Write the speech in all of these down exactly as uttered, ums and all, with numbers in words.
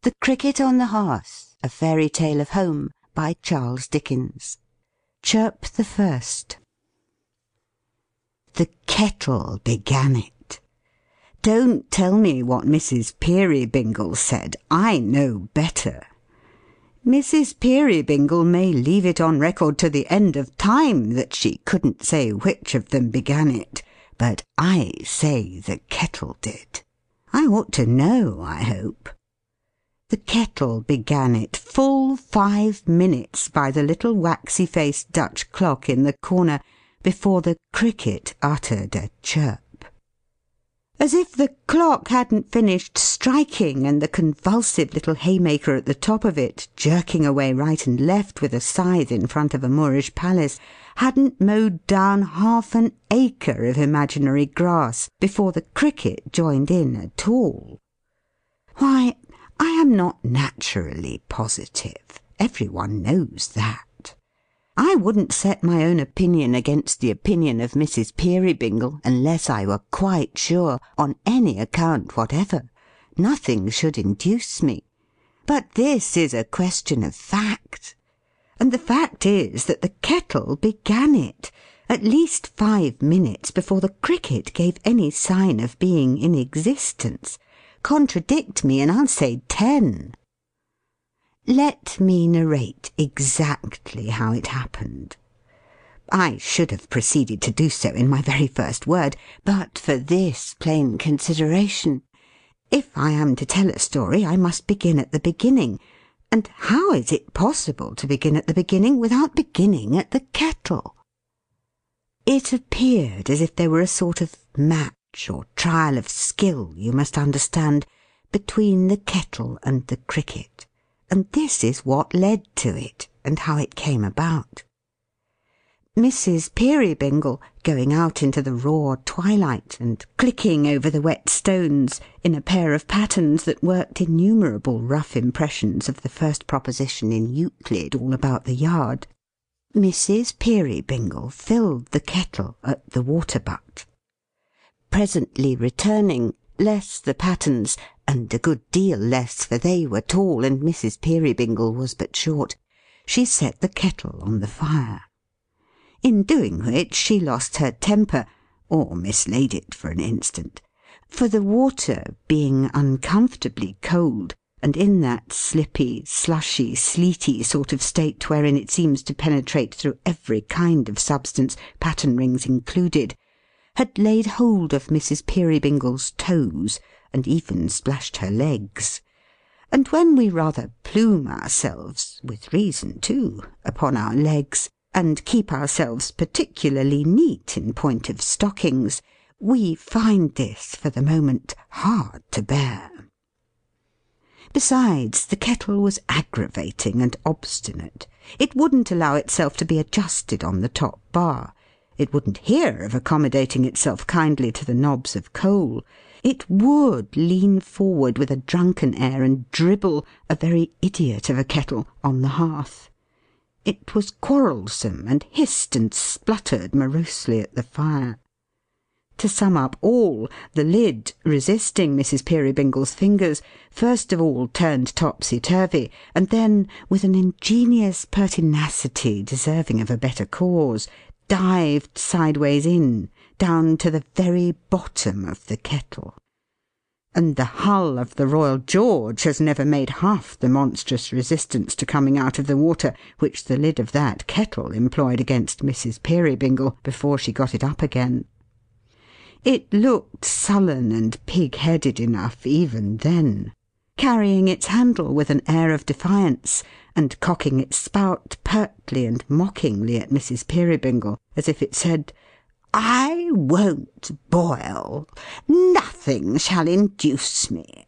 The Cricket on the Hearth, A Fairy Tale of Home, by Charles Dickens. Chirp the First. The kettle began it. Don't tell me what Missus Peerybingle said. I know better. Missus Peerybingle may leave it on record to the end of time that she couldn't say which of them began it, but I say the kettle did. I ought to know, I hope. The kettle began it full five minutes by the little waxy-faced Dutch clock in the corner, before the Cricket uttered a chirp. As if the clock hadn't finished striking, and the convulsive little haymaker at the top of it, jerking away right and left with a scythe in front of a Moorish palace, hadn't mowed down half an acre of imaginary grass before the Cricket joined in at all. Why, I am not naturally positive. Every one knows that. I wouldn't set my own opinion against the opinion of Missus Peerybingle unless I were quite sure, on any account whatever. Nothing should induce me. But this is a question of fact. And the fact is that the kettle began it, at least five minutes before the Cricket gave any sign of being in existence. Contradict me, and I'll say ten. Let me narrate exactly how it happened. I should have proceeded to do so in my very first word, but for this plain consideration. If I am to tell a story, I must begin at the beginning. And how is it possible to begin at the beginning without beginning at the kettle? It appeared as if there were a sort of match or trial of skill, you must understand, between the kettle and the Cricket. And this is what led to it, and how it came about. Missus Peerybingle, going out into the raw twilight, and clicking over the wet stones, in a pair of pattens that worked innumerable rough impressions of the first proposition in Euclid all about the yard, Missus Peerybingle filled the kettle at the water-butt. Presently returning, less the pattens, and a good deal less, for they were tall, and Missus Peerybingle was but short, she set the kettle on the fire. In doing which she lost her temper, or mislaid it for an instant, for the water, being uncomfortably cold, and in that slippy, slushy, sleety sort of state wherein it seems to penetrate through every kind of substance, patten rings included, had laid hold of Missus Peerybingle's toes, and even splashed her legs. And when we rather plume ourselves, with reason too, upon our legs, and keep ourselves particularly neat in point of stockings, we find this, for the moment, hard to bear. Besides, the kettle was aggravating and obstinate. It wouldn't allow itself to be adjusted on the top bar. It wouldn't hear of accommodating itself kindly to the knobs of coal. It would lean forward with a drunken air and dribble, a very idiot of a kettle, on the hearth. It was quarrelsome, and hissed and spluttered morosely at the fire. To sum up all, the lid, resisting Missus Peerybingle's fingers, first of all turned topsy-turvy, and then, with an ingenious pertinacity deserving of a better cause, dived sideways in, down to the very bottom of the kettle. And the hull of the Royal George has never made half the monstrous resistance to coming out of the water which the lid of that kettle employed against Missus Peerybingle before she got it up again. It looked sullen and pig-headed enough even then, carrying its handle with an air of defiance, and cocking its spout pertly and mockingly at Missus Peerybingle, as if it said, "I won't boil. Nothing shall induce me."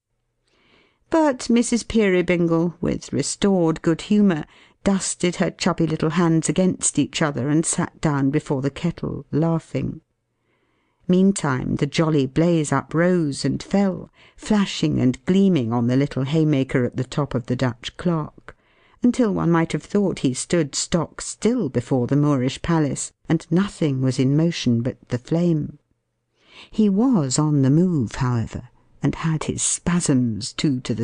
But Missus Peerybingle, with restored good humour, dusted her chubby little hands against each other, and sat down before the kettle, laughing. Meantime the jolly blaze uprose and fell, flashing and gleaming on the little haymaker at the top of the Dutch clock, until one might have thought he stood stock still before the Moorish palace, and nothing was in motion but the flame. He was on the move, however, and had his spasms too to the